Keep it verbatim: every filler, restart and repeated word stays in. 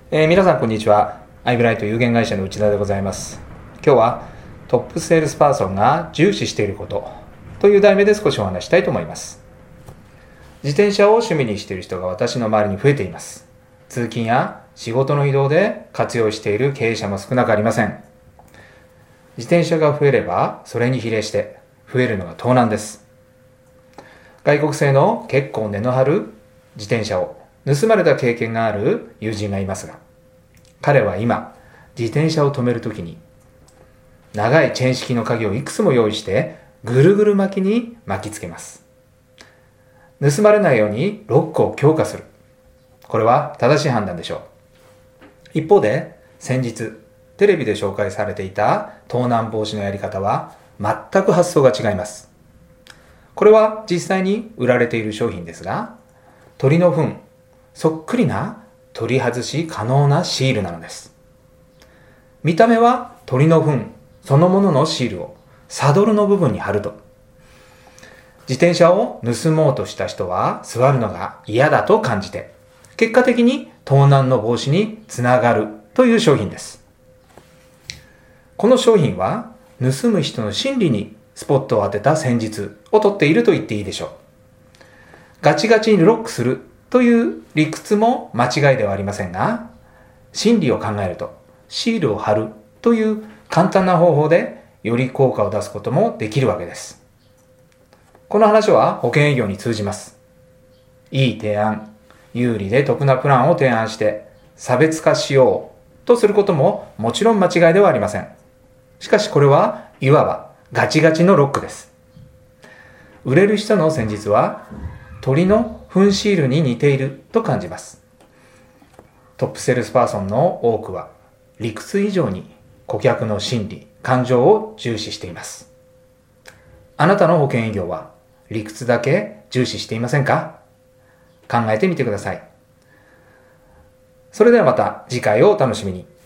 えー、皆さんこんにちは。アイブライト有限会社の内田でございます。今日はトップセールスパーソンが重視していることという題名で少しお話したいと思います。自転車を趣味にしている人が私の周りに増えています。通勤や仕事の移動で活用している経営者も少なくありません。自転車が増えればそれに比例して増えるのが盗難です。外国製の結構値の張る自転車を盗まれた経験がある友人がいますが、彼は今自転車を止めるときに長いチェーン式の鍵をいくつも用意してぐるぐる巻きに巻きつけます。盗まれないようにロックを強化する。これは正しい判断でしょう。一方で先日テレビで紹介されていた盗難防止のやり方は全く発想が違います。これは実際に売られている商品ですが、鳥の糞そっくりな取り外し可能なシールなのです。見た目は鳥の糞そのもののシールをサドルの部分に貼ると、自転車を盗もうとした人は座るのが嫌だと感じて、結果的に盗難の防止につながるという商品です。この商品は盗む人の心理にスポットを当てた戦術をとっていると言っていいでしょう。ガチガチにロックするという理屈も間違いではありませんが、心理を考えるとシールを貼るという簡単な方法でより効果を出すこともできるわけです。この話は保険営業に通じます。いい提案、有利で得なプランを提案して差別化しようとすることももちろん間違いではありません。しかしこれはいわばガチガチのロックです。売れる人の戦術は鳥の糞シールに似ていると感じます。トップセールスパーソンの多くは理屈以上に顧客の心理、感情を重視しています。あなたの保険営業は理屈だけ重視していませんか？考えてみてください。それではまた次回をお楽しみに。